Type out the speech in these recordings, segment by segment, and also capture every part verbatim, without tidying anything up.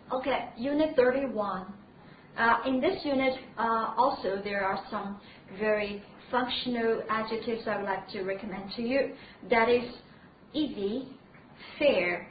Okay, Unit thirty-one. Uh, in this unit, uh, also there are some very functional adjectives I would like to recommend to you. That is easy, fair,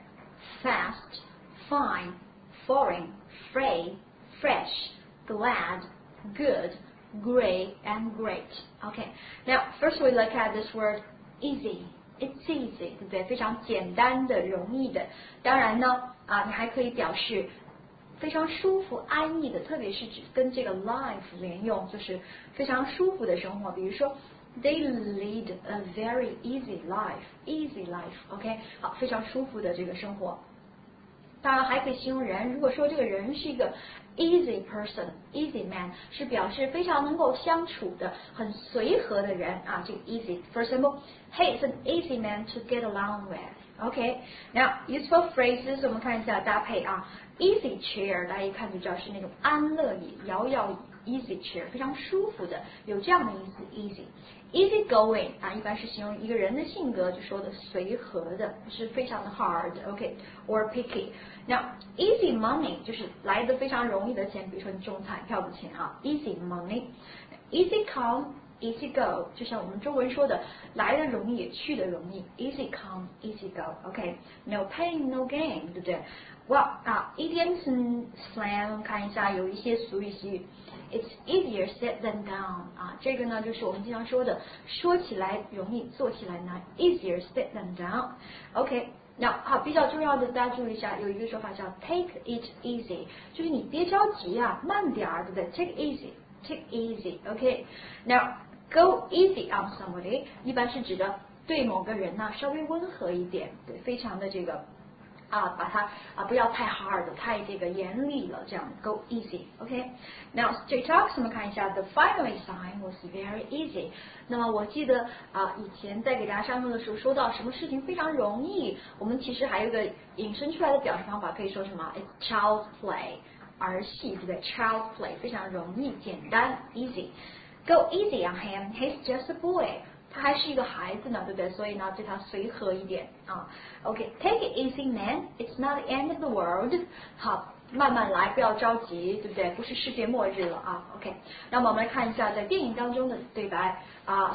fast, fine, foreign, fray, fresh, glad, good, great, and great. Okay, now first we look at this word easy.It's easy, 对不对？非常简单的、容易的。当然呢，啊，你还可以表示非常舒服、安逸的，特别是指跟这个 life 连用，就是非常舒服的生活。比如说 ，They lead a very easy life, easy life. OK， 好，非常舒服的这个生活。当然还可以形容人，如果说这个人是一个 easy person, easy man 是表示非常能够相处的、很随和的人啊。这个 easy, for example, he is an easy man to get along with. OK， now useful phrases 我们看一下搭配啊。Easy chair 大家一看就知道是那种安乐椅、摇摇椅 ，easy chair 非常舒服的，有这样的意思 easy。Easy going 啊，一般是形容一个人的性格，就说的随和的，不是非常的 hard，OK，or picky。那 easy money 就是来的非常容易的钱，比如说你中彩票的钱啊 ，easy money。Easy come。Easy go， 就像我们中文说的，来的容易，去的容易。Easy come, easy go，OK，no pain, no gain， 对不对 ？Well 啊 ，idioms and slang 看一下，有一些俗语习语。It's easier said than done， 啊，这个呢就是我们经常说的，说起来容易，做起来难。Easier said than done，OK。那好，比较重要的，大家注意一下，有一个说法叫 take it easy， 就是你别着急啊，慢点儿，对不对 ？Take easy。Take easy, OK. Now, go easy on somebody 一般是指的对某个人呢、啊、稍微温和一点，对，非常的这个啊，把它啊不要太 hard， 太这个严厉了，这样 go easy, OK. Now, straight talks 我们看一下 ，the final exam was very easy. 那么我记得啊，以前在给大家上课的时候说到什么事情非常容易，我们其实还有一个引申出来的表示方法，可以说什么 ？It's child's play。儿戏，对不对 ？Child play 非常容易、简单 ，easy。Go easy on him, he's just a boy。他还是一个孩子呢，对不对？所以呢，对他随和一点啊。OK，take it easy, man. It's not the end of the world。好，慢慢来，不要着急，对不对？不是世界末日了啊。OK，那么我们来看一下在电影当中的对白啊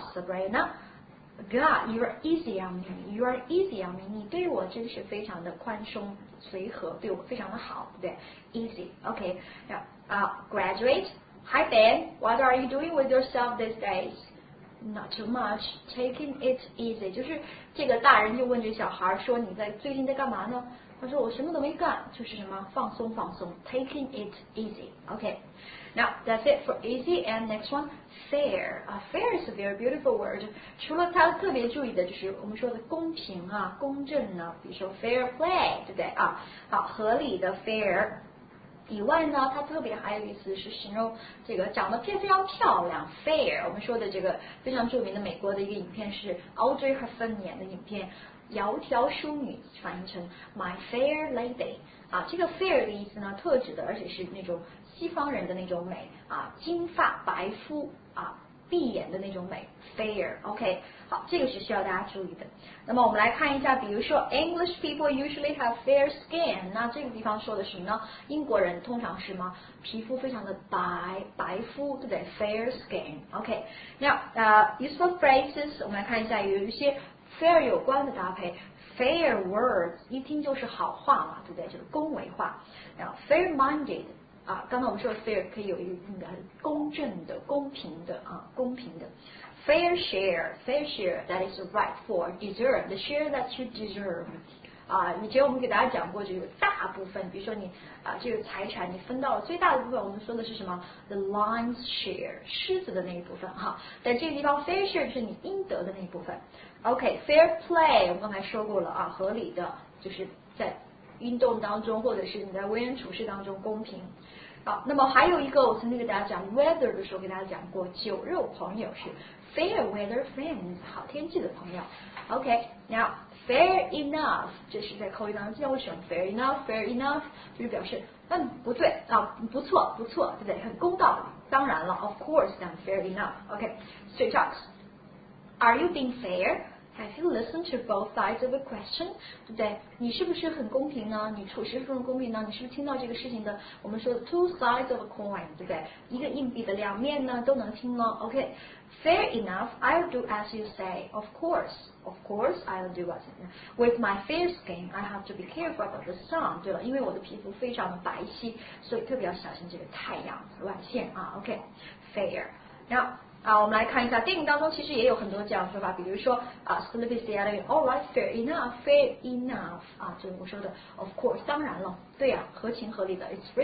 ，Sabrina。God, you are easy on me. You are easy on me. 你对我真是非常的宽松、随和，对我非常的好，对不对 ？Easy, OK. Now, uh, graduate. Hi Ben, what are you doing with yourself these days? Not too much. Taking it easy. 就是这个大人就问这小孩说：“你在最近在干嘛呢？”他说：“我什么都没干，就是什么放松放松。” Taking it easy, OK. Now that's it for easy, and next one, fair. 啊 ，fair is a very beautiful word. 除了它特别注意的就是我们说的公平啊、公正呢，比如说 fair play， 对不对啊？好，合理的 fair。以外呢，它特别还有意思是形容这个长得非非常漂亮 fair。我们说的这个非常著名的美国的一个影片是 Audrey Hepburn 演的影片《窈窕淑女》，翻译成 My Fair Lady。啊，这个 fair 的意思呢，特指的而且是那种西方人的那种美啊，金发白肤啊，闭眼的那种美 fair。OK， 好，这个是需要大家注意的。那么我们来看一下，比如说 English people usually have fair skin， 那这个地方说的什么呢？英国人通常是吗？皮肤非常的白，白肤，对不对 ？Fair skin。OK， 那呃 useful phrases 我们来看一下，有一些 fair 有关的搭配。Fair words 一听就是好话嘛，对不对？就是恭维话。然后 fair-minded 啊，刚刚我们说的 fair 可以有一个那个公正的、公平的啊，公平的。Fair share, fair share that is right for deserve the share that you deserve。啊，以前我们给大家讲过，这个大部分，比如说你啊，这个财产你分到了最大的部分，我们说的是什么 ？The lion's share， 狮子的那一部分哈。但这个地方 fair share 就是你应得的那一部分。OK，fair play 我们刚才说过了啊，合理的，就是在运动当中或者是你在为人处事当中公平。好，那么还有一个我曾经给大家讲 weather 的时候给大家讲过，酒肉朋友是 fair weather friends， 好天气的朋友。OK，now fair enough 这是在口语当中经常会使用 fair enough，fair enough 就是表示嗯不对啊，不错不错，对不对？很公道。当然了 ，of course， then fair enough。OK，straight talks。Are you being fair? Have you listened to both sides of a question？ 对不对？你是不是很公平呢？你处事是很公平呢？你是不是听到这个事情的？我们说 two sides of a coin， 对不对？一个硬币的两面呢都能听呢。OK，fair enough. I'll do as you say. Of course, of course, I'll do as you say. With my fair skin, I have to be careful about the sun. 对了，因为我的皮肤非常的白皙，所以特别要小心这个太阳紫外线啊。OK，fair。然后啊，我们来看一下电影当中其实也有很多这样的说法，比如说啊 ，Sleepy said，All right, fair enough, fair enough 啊，就是我说的 ，of course， 当然了，对呀、啊，合情合理的 ，it's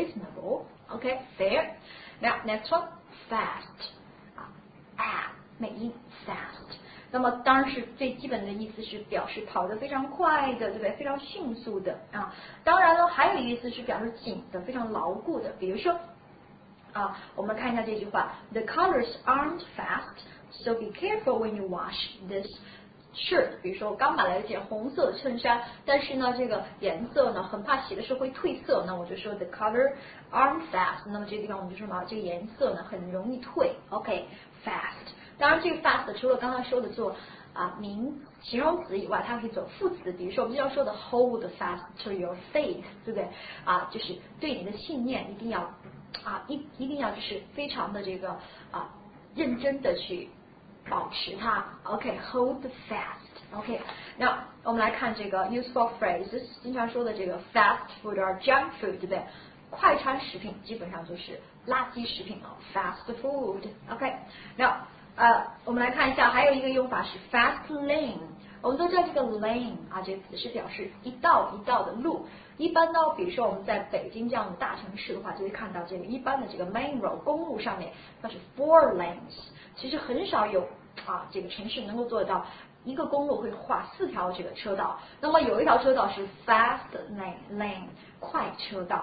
reasonable，OK，fair。Now next one, fast 啊 ，a 美音 fast。那么当然是最基本的意思是表示跑得非常快的，对不对？非常迅速的啊。当然了，还有意思是表示紧的，非常牢固的，比如说。啊，我们看一下这句话 ，The colors aren't fast, so be careful when you wash this shirt。比如说，我刚买了一件红色的衬衫，但是呢，这个颜色呢，很怕洗的时候会褪色，那我就说 The color aren't fast。那么这个地方我们就说嘛，这个颜色呢很容易褪。OK，fast。当然，这个 fast 除了刚才说的做啊名形容词以外，它可以做副词，比如说我们经常说的 hold fast to your faith， 对不对？啊，就是对你的信念一定要。啊，一一定要就是非常的这个啊认真的去保持它 ，OK，hold fast，OK。那我们来看这个 useful phrases， 经常说的这个 fast food or junk food， 对不对？快餐食品基本上就是垃圾食品了 ，fast food，OK。那呃，我们来看一下，还有一个用法是 fast lane。我们都知道这个 lane 啊，这个词是表示一道一道的路。一般呢，比如说我们在北京这样的大城市的话，就会看到这个一般的这个 main road 公路上面那是 four lanes， 其实很少有啊这个城市能够做到一个公路会画四条这个车道。那么有一条车道是 fast lane lane 快车道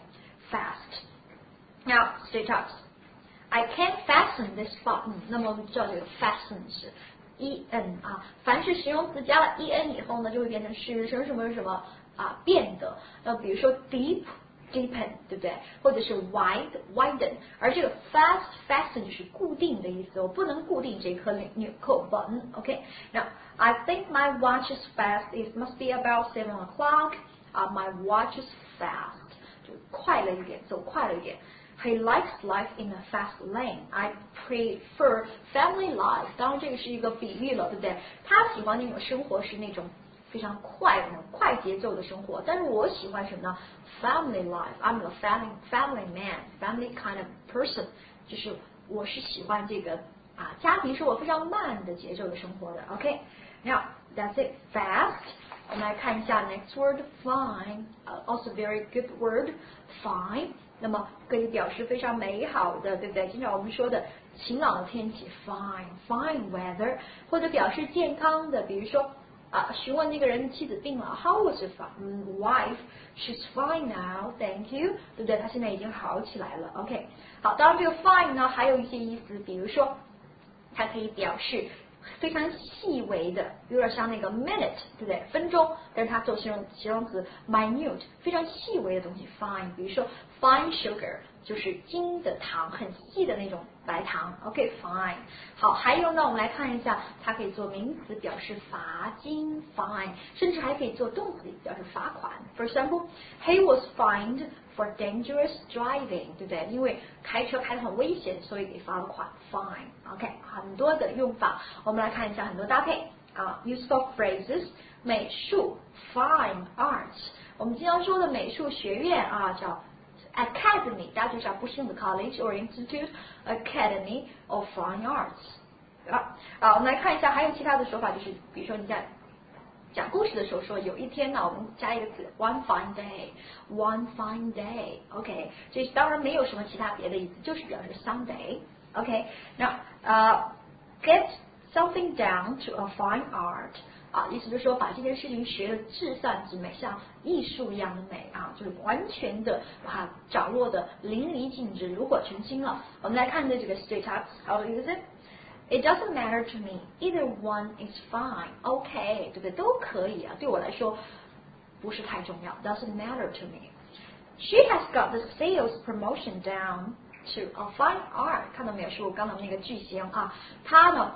，OK，fast。Now straight up，I can't fasten this button。那么我们知道这个 fasten 是 e n 啊，凡是形容词加了 e n 以后呢，就会变成是什么什么什么。啊，变的，那比如说 deep deepen， 对不对？或者是 wide widen， 而这个 fast fasten 就是固定的意思，我不能固定这颗纽扣 button。OK， now I think my watch is fast. It must be about seven o'clock. 啊、uh, ，my watch is fast， 就快了一点，走快了一点。He likes life in a fast lane. I prefer family life. 当然这个是一个比喻了，对不对？他喜欢那种生活是那种。非常快的快节奏的生活，但是我喜欢什么呢 ？Family life. I'm a family family man, family kind of person. 就是我是喜欢这个啊家庭生活非常慢的节奏的生活的。OK， now that's it. Fast. 我们来看一下 next word fine. Uh, also very good word fine. 那么可以表示非常美好的，对不对？经常我们说的晴朗的天气 fine fine weather， 或者表示健康的，比如说。啊，询问那个人妻子病了 ，How was your wife? She's fine now, thank you， 对不对？她现在已经好起来了。OK， 好，当然这个 fine 呢还有一些意思，比如说它可以表示非常细微的，有点像那个 minute， 对不对？分钟，但是它做形容形容词 minute， 非常细微的东西 fine， 比如说 fine sugar 就是精的糖，很细的那种白糖。OK fine， 好，还有呢，我们来看一下，它可以做名词表示罚金 fine， 甚至还可以做动词表示罚款。For example, he was fined for dangerous driving， 对不对？因为开车开得很危险，所以给罚了款 fine。OK， 很多的用法，我们来看一下很多搭配啊 ，useful phrases， 美术 fine arts， 我们经常说的美术学院啊叫。Academy， 大家就知道不是用的 college or institute academy of fine arts 啊啊，我们来看一下，还有其他的说法，就是比如说你在讲故事的时候说，有一天呢，我们加一个词 one fine day，one fine day，OK， 这当然没有什么其他别的意思，就是表示 someday，OK， 那呃 get something down to a fine art。啊，意思就是说把这件事情学的至善至美，像艺术一样的美啊，就是完全的把它掌握的淋漓尽致，炉火纯青了。我们来看的这个 straight up how to use it. It doesn't matter to me. Either one is fine. OK， 对不对？都可以啊，对我来说不是太重要。Doesn't matter to me. She has got the sales promotion down to a fine art. 看到没有？是我刚才那个句型啊，她呢。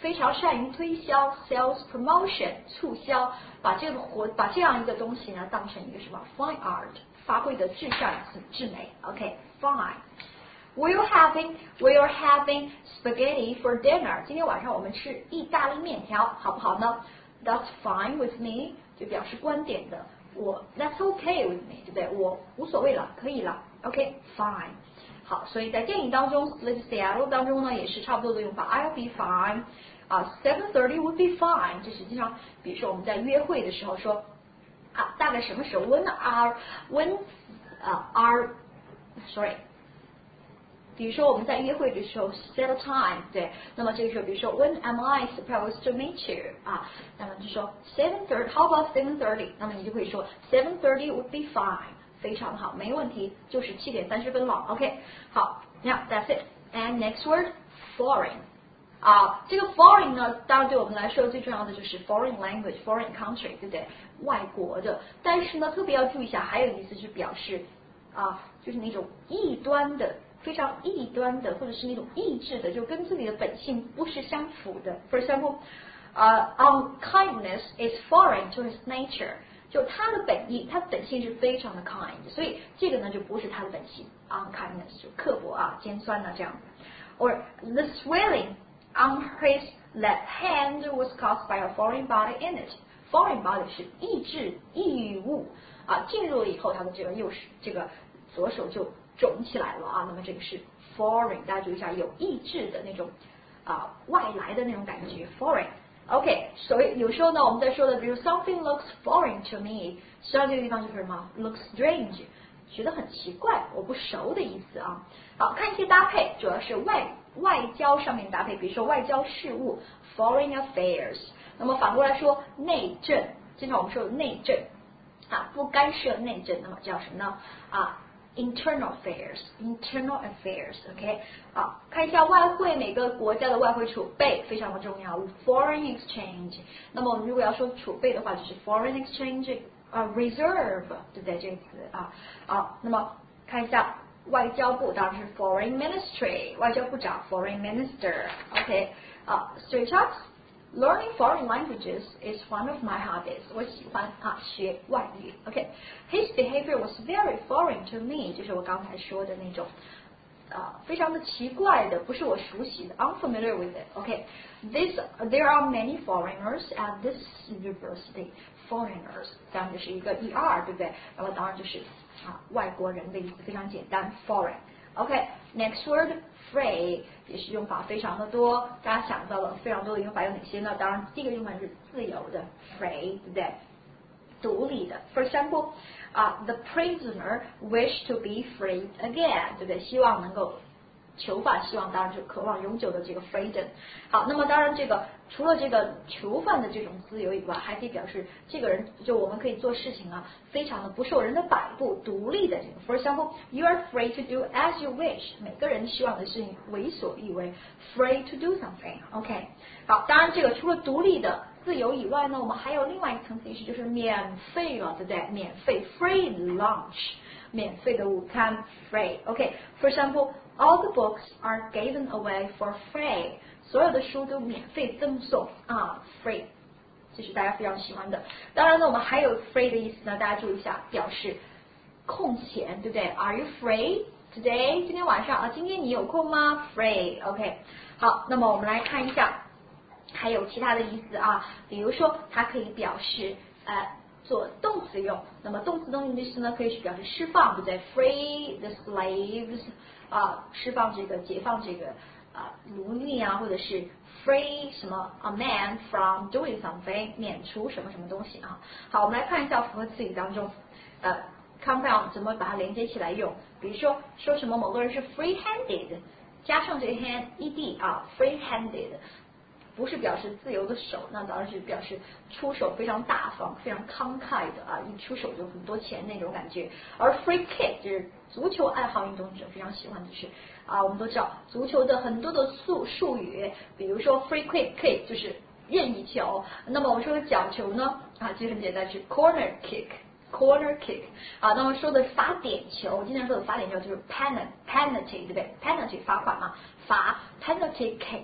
非常善于推销 sales promotion 促销，把这个活把这样一个东西呢当成一个什么 fine art 发挥的至善至美 OK fine We're having we're having spaghetti for dinner 今天晚上我们吃意大利面条好不好呢 That's fine with me 就表示观点的我 That's okay with me 对不对我无所谓了可以了 OK fine好，所以在电影当中 Split Seattle 当中呢，也是差不多的用法 I'll be fine 啊 seven thirty would be fine 这实际上，比如说我们在约会的时候说啊，大概什么时候 When are when 啊、uh, are sorry 比如说我们在约会的时候 set a time 对，那么这个时候比如说 When am I supposed to meet you 啊，那么就说 seven thirty How about seven thirty 那么你就可以说 seven thirty would be fine非常好，没问题，就是七点三十分了 ，OK， 好 ，Now that's it. And next word, foreign. 啊，这个 foreign 呢，当然对我们来说最重要的就是 foreign language, foreign country， 对不对？外国的，但是呢，特别要注意一下，还有一个意思是表示啊，就是那种异端的，非常异端的，或者是那种异质的，就跟自己的本性不是相符的。For example, 啊、uh, unkindness is foreign to his nature.就他的本意，他本性是非常的 kind， 所以这个呢就不是他的本性 unkindness 就刻薄啊、尖酸啊这样子。Or the swelling on his left hand was caused by a foreign body in it. Foreign body 是异质异物啊，进入了以后，他的这个右手这个左手就肿起来了啊。那么这个是 foreign， 大家注意一下，有异质的那种啊外来的那种感觉 foreign。OK， 所以有时候呢，我们在说的，比如 something looks foreign to me， 实际上这个地方就是什么 looks strange， 觉得很奇怪，我不熟的意思啊。好，看一些搭配，主要是外外交上面搭配，比如说外交事务 foreign affairs。那么反过来说内政，经常我们说的内政啊，不干涉内政，那么叫什么呢？啊。Internal affairs, internal affairs, OK， 好，看一下外汇，每个国家的外汇储备非常的重要 ，foreign exchange。那么我们如果要说储备的话，就是 foreign exchange 啊、uh, reserve， 对不对？这个词啊，好，那么看一下外交部，当然是 foreign ministry， 外交部长 foreign minister，OK， 啊 ，straight up。Learning foreign languages is one of my hobbies. 我喜欢啊学外语。OK, his behavior was very foreign to me. 就是我刚才说的那种，啊，非常的奇怪的，不是我熟悉的 ，unfamiliar with it. OK, this there are many foreigners at this university. Foreigners 当然就是一个 er， 对不对？那么当然就是啊外国人的意思，非常简单 foreign。OK, next word free 也是用法非常的多，大家想到了非常多的用法有哪些呢？当然第一个用法是自由的 free， 对不对？独立的 ，for example， 啊、uh, ，the prisoner wish to be freed again， 对不对？希望能够囚犯希望当然就渴望永久的这个 freedom。好，那么当然这个除了这个囚犯的这种自由以外，还可以表示这个人就我们可以做事情啊，非常的不受人的摆布，独立的这个。For example, you are free to do as you wish。每个人希望的事情为所欲为 ，free to do something。OK， 好，当然这个除了独立的自由以外呢，我们还有另外一个层次意思，就是免费了，对不对？免费 free lunch。免费的午餐 free。OK，for example。All the books are given away for free. 所有的书都免费赠送啊 ，free， 这是大家非常喜欢的。当然呢，我们还有 free 的意思呢，大家注意一下，表示空闲，对不对 ？Are you free today？ 今天晚上啊，今天你有空吗 ？Free，OK， 好，那么我们来看一下，还有其他的意思啊，比如说它可以表示呃。做动词用，那么动词动的意思呢，可以是表示释放，对不对 ？Free the slaves， 啊，释放这个，解放这个啊奴隶啊，或者是 free 什么 a man from doing something， 免除什么什么东西啊。好，我们来看一下复合词语当中，呃 compound 怎么把它连接起来用。比如说说什么某个人是 free-handed， 加上这个 hand ed 啊 ，free-handed。不是表示自由的手，那当然是表示出手非常大方、非常慷慨的啊，一出手就很多钱那种感觉。而 free kick 就是足球爱好运动者非常喜欢，就是啊，我们都知道足球的很多的术术语，比如说 free kick kick 就是任意球。那么我们说的角球呢，啊，其实很简单，是 corner kick。corner kick 啊，那么说的罚点球，经常说的罚点球就是 penalty penalty 对不对 ？penalty 罚款嘛，罚 penalty kick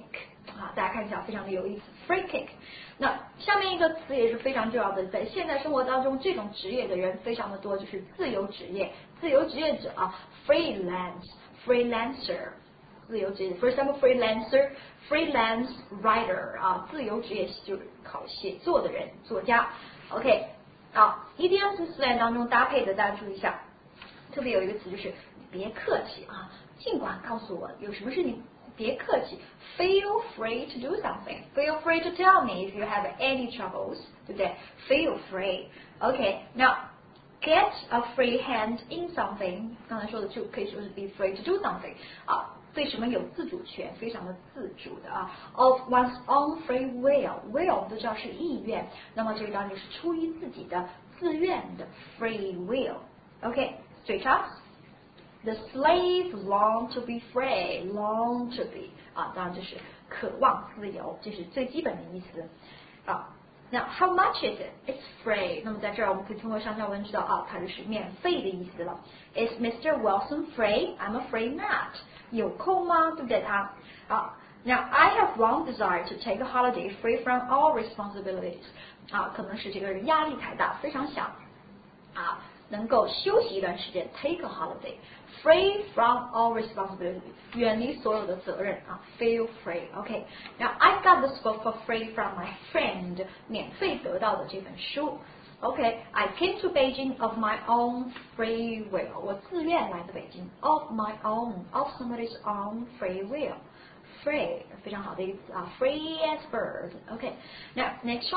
啊，大家看一下，非常的有意思 ，free kick。那下面一个词也是非常重要的，在现代生活当中，这种职业的人非常的多，就是自由职业、自由职业者啊 ，freelance、freelancer， 自由职业 ，for example，freelancer、freelance writer 啊，自由职业就是考写作的人，作家。OK， 啊 ，idioms slang 当中搭配的，大家注意一下，特别有一个词就是别客气啊，尽管告诉我有什么事情。别客气 ，Feel free to do something. Feel free to tell me if you have any troubles， 对不对 ？Feel free. OK， now get a free hand in something。刚才说的就可以说是 be free to do something 啊，对什么有自主权，非常的自主的啊。Of one's own free will，will 我们都知道是意愿，那么这个当然就是出于自己的自愿的 free will。OK，straight up。The slave long to be free, long to be 啊，当然就是渴望自由，这是最基本的意思啊。那 how much is it? It's free。那么在这儿我们可以通过上下文知道啊，它就是免费的意思了。Is Mister Wilson free? I'm afraid not。有空吗？对不对？他啊。Now I have long desired to take a holiday free from all responsibilities。啊，可能是这个人压力太大，非常想啊。能够休息一段时间 ，take a holiday, free from all responsibility， 远离所有的责任啊 ，feel free。OK， now I got this book for free from my friend， 免费得到的这本书。OK，I came to Beijing of my own free will， 我自愿来的北京 ，of my own，of somebody's own free will，free 非常好的一个词啊 ，free as bird。OK，now next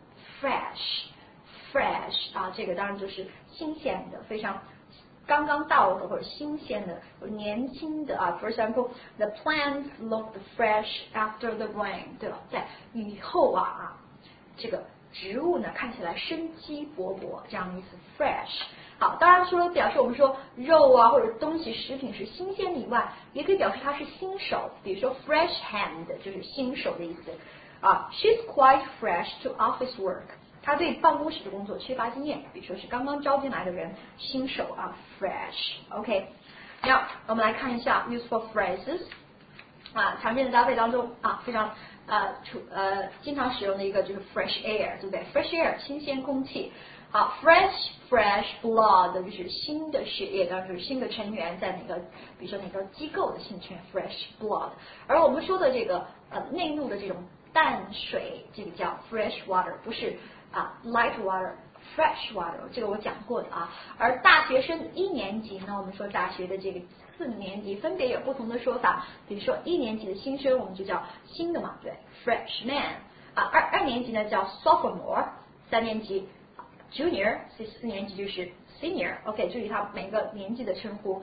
one，fresh。fresh 啊，这个当然就是新鲜的，非常刚刚到的或者新鲜的、年轻的啊。For example, the plants looked fresh after the rain， 对吧？在雨后啊啊，这个植物呢看起来生机勃勃，这样的意思。fresh 好，当然除了表示我们说肉啊或者东西食品是新鲜的以外，也可以表示它是新手，比如说 fresh hand 就是新手的意思啊。She's quite fresh to office work。他对办公室的工作缺乏经验，比如说是刚刚招进来的人，新手啊 ，fresh。OK， 那我们来看一下 useful phrases 啊，常见的搭配当中啊，非常呃出呃经常使用的一个就是 fresh air， 对不对 ？fresh air 新鲜空气。好 ，fresh fresh blood 就是新的血液，当然就是新的成员在哪个，比如说哪个机构的新成员 fresh blood。而我们说的这个呃内陆的这种淡水，这个叫 fresh water， 不是。啊 ，light water、fresh water， 这个我讲过的啊。而大学生一年级呢，我们说大学的这个四年级分别有不同的说法。比如说一年级的新生，我们就叫新的嘛，对 ，freshman 啊。二二年级呢叫 sophomore， 三年级 junior， 四四年级就是 senior。OK， 注意它每个年级的称呼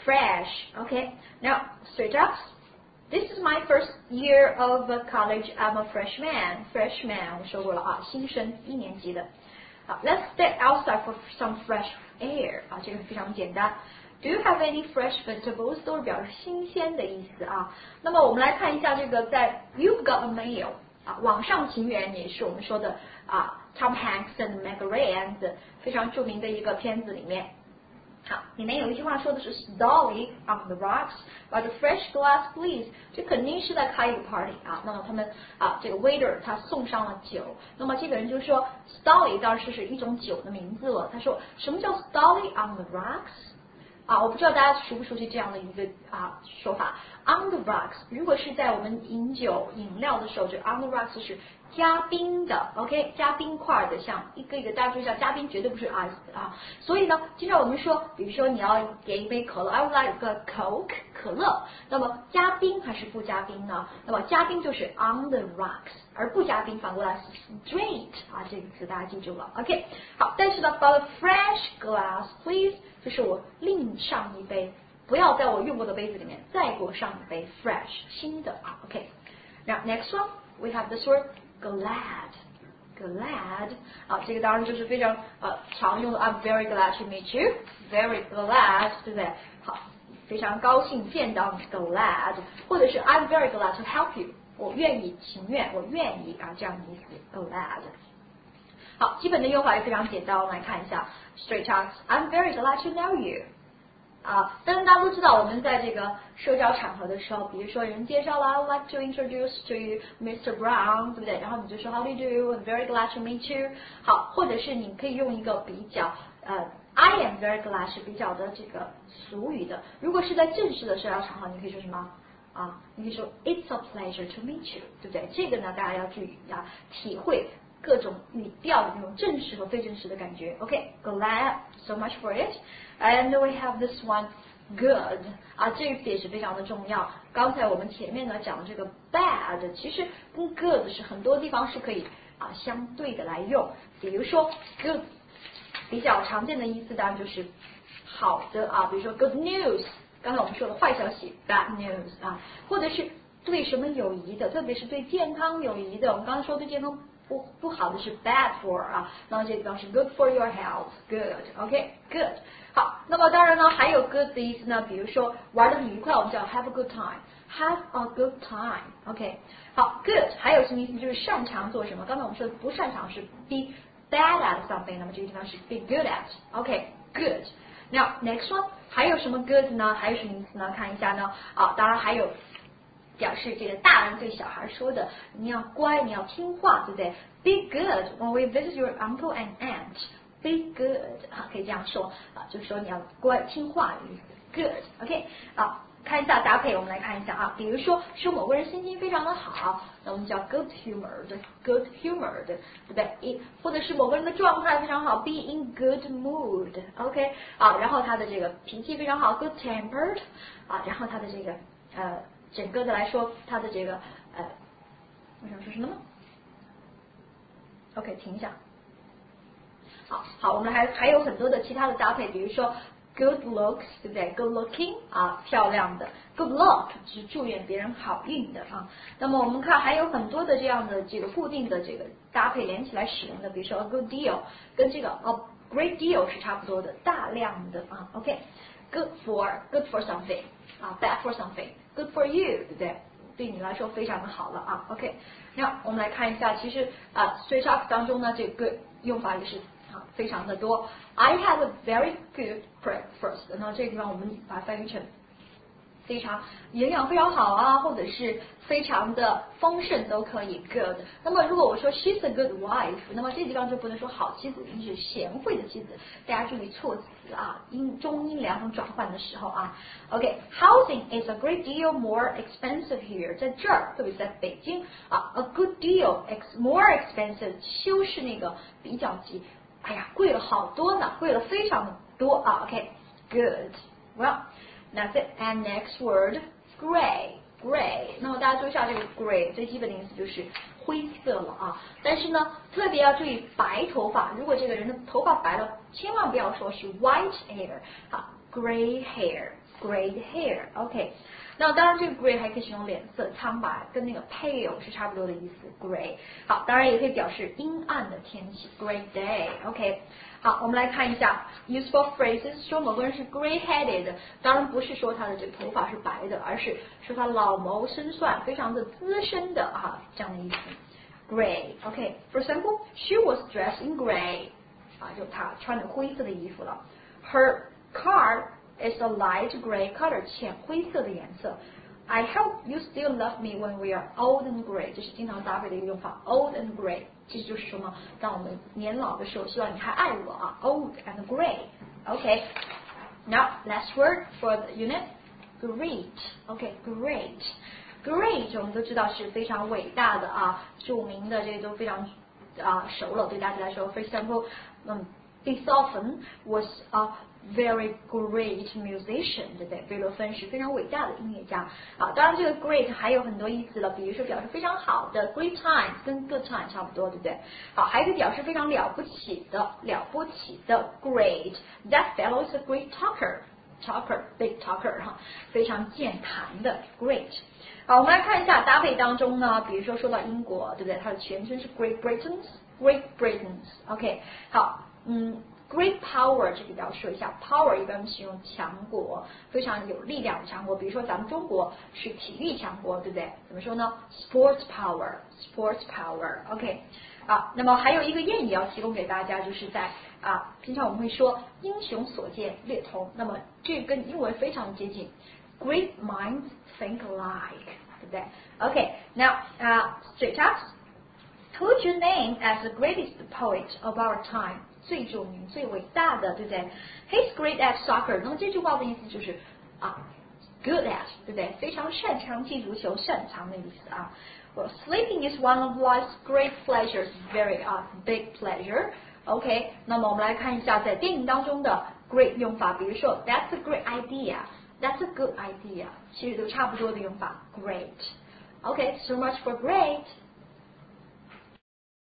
fresh。OK，now straight up。This is my first year of college. I'm a freshman. Freshman 我说过了啊，新生一年级的。好 ，Let's step outside for some fresh air 啊，这个非常简单。Do you have any fresh vegetables？ 都是表示新鲜的意思啊。那么我们来看一下这个在 You've Got a Mail 啊，网上情缘也是我们说的啊 ，Tom Hanks and Meg Ryan 的非常著名的一个片子里面。好，里面有一句话说的是 Dolly on the rocks, but a fresh glass, please。这肯定是在开一个 party 啊。那么他们啊，这个 waiter 他送上了酒。那么这个人就说 Dolly 当时是一种酒的名字了。他说什么叫 Dolly on the rocks？ 啊，我不知道大家熟不熟悉这样的一个啊说法。On the rocks， 如果是在我们饮酒饮料的时候，就 on the rocks 是加冰的 ，OK， 加冰块的，像一个一个，大家注意一下，加冰绝对不是 ice 啊。所以呢，经常我们说，比如说你要点一杯可乐 ，I would like a Coke 可乐，那么加冰还是不加冰呢？那么加冰就是 on the rocks， 而不加冰反过来是 straight 啊，这个词大家记住了 ，OK。好，但是呢 ，for a fresh glass please， 就是我另上一杯。不要在我用过的杯子里面再给我上一杯 fresh 新的啊 ，OK。Now next one we have this word glad, glad 啊，这个当然就是非常呃常用的 I'm very glad to meet you, very glad， 对不对？好，非常高兴见到你 glad， 或者是 I'm very glad to help you， 我愿意情愿我愿意啊这样的意思 glad。好，基本的用法也非常简单，我们来看一下 straight talks I'm very glad to know you。 啊，但是大家都知道，我们在这个社交场合的时候，比如说有人介绍了 ，I would like to introduce to you Mister Brown， 对不对？然后你就说 How do you do? I'm very glad to meet you。好，或者是你可以用一个比较呃 I am very glad 是比较的这个俗语的。如果是在正式的社交场合，你可以说什么？啊，你可以说 It's a pleasure to meet you， 对不对？这个呢，大家要注意啊，体会各种语调的那种正式和非正式的感觉。OK，glad so much for it。And we have this one good 啊，这个也是非常的重要。刚才我们前面呢讲的这个 bad， 其实跟 good 是很多地方是可以啊相对的来用。比如说 good 比较常见的意思当然就是好的啊，比如说 good news。刚才我们说的坏消息 bad news 啊，或者是对什么有益的，特别是对健康有益的。我们刚才说对健康不不好的是 bad for 啊，那么这个地方是 good for your health good OK good。好，那么当然呢还有 good 的意思呢，比如说玩得很愉快，我们叫 have a good time have a good time OK。好 good 还有什么意思？就是擅长做什么。刚才我们说不擅长是 be bad at something， 那么这个地方是 be good at OK good。Now next one 还有什么 good 呢？还有什么意思呢？看一下呢啊，当然还有表示这个大人对小孩说的，你要乖，你要听话，对不对 ？Be good when we visit your uncle and aunt. Be good 啊，可以这样说啊，就是说你要乖听话的意思。Good OK 啊，看一下搭配，我们来看一下啊，比如说说某个人心情非常的好，那我们叫 good humored good humored 对不对？或者是某个人的状态非常好 be in good mood OK 啊，然后他的这个脾气非常好 good tempered 啊，然后他的这个呃整个的来说他的这个呃我想说什么呢 OK 停一下，好好，我们还还有很多的其他的搭配，比如说good looks 对不对 good looking 啊漂亮的 good luck 是祝愿别人好运的啊。那么我们看还有很多的这样的这个固定的这个搭配连起来使用的，比如说 a good deal 跟这个 a great deal 是差不多的，大量的啊 OK good for good for something 啊 bad for something good for you 对不对？对你来说非常的好了啊 OK。那我们来看一下，其实啊 straight up 当中呢这个 good 用法也是非常的多。I had a very good breakfast。那这个地方我们把它翻译成非常营养非常好啊，或者是非常的丰盛都可以 good。那么如果我说 she's a good wife， 那么这个地方就不能说好妻子，是贤惠的妻子。大家注意措辞啊，音中音两种转换的时候啊。OK，housing is a great deal more expensive here。在这儿，特别是在北京啊 ，a good deal ex more expensive， 修饰那个比较级。哎呀，贵了好多呢，贵了非常的多啊。OK，good，well， that's it. And next word, gray, gray. 那么大家注意一下这个 gray 最基本的意思就是灰色了啊。但是呢，特别要注意白头发，如果这个人的头发白了，千万不要说是 white hair， 啊 ，gray hair，gray hair。OK。那当然，这个 gray 还可以形容脸色苍白，跟那个 pale 是差不多的意思。gray 好，当然也可以表示阴暗的天气。Gray day，OK。好，我们来看一下 useful phrases， 说某个人是 gray-headed， 当然不是说他的这个头发是白的，而是说他老谋深算，非常的资深的啊这样的意思。Gray，OK。For example, she was dressed in gray， 啊，就她穿着灰色的衣服了。Her car。It's a light gray color， 浅灰色的颜色。I hope you still love me when we are old and gray， 这是经常搭配的一个用法。Old and gray， 其实就是说呢，当我们年老的时候，希望你还爱我啊。Old and gray。OK。Now last word for the unit， great。OK，great。Great 我们都知道是非常伟大的啊，著名的这个都非常啊熟了，对大家来说。For example， 嗯 ，Beethoven was a very great musician， 对不对？贝多芬是非常伟大的音乐家啊。当然，这个 great 还有很多意思了，比如说表示非常好的 great time， 跟 good time 差不多，对不对？好，还可以表示非常了不起的、了不起的 great。That fellow is a great talker，talker，big talker 哈，非常健谈的 great。好，我们来看一下搭配当中呢，比如说说到英国，对不对？它的全称是 Great Britain's，Great Britain's。OK， 好，嗯。Great power 这个要说一下 ，power 一般形容强国，非常有力量的强国。比如说咱们中国是体育强国，对不对？怎么说呢 ？Sports power，Sports power。OK， 啊，那么还有一个谚语要提供给大家，就是在啊，平常我们会说英雄所见略同，那么这个跟英文非常接近 ，Great minds think alike， 对不对 ？OK，now 啊 straight up。Who would you name as the greatest poet of our time？ 最著名、最伟大的，对不对 ？He's great at soccer。那么这句话的意思就是啊 ，good at， 对不对？非常擅长踢足球，擅长的意思啊。Well, sleeping is one of life's great pleasures. Very 啊、uh, big pleasure. OK， 那么我们来看一下在电影当中的 great 用法，比如说 That's a great idea. That's a good idea. 其实都差不多的用法 ，great。OK，so much for great.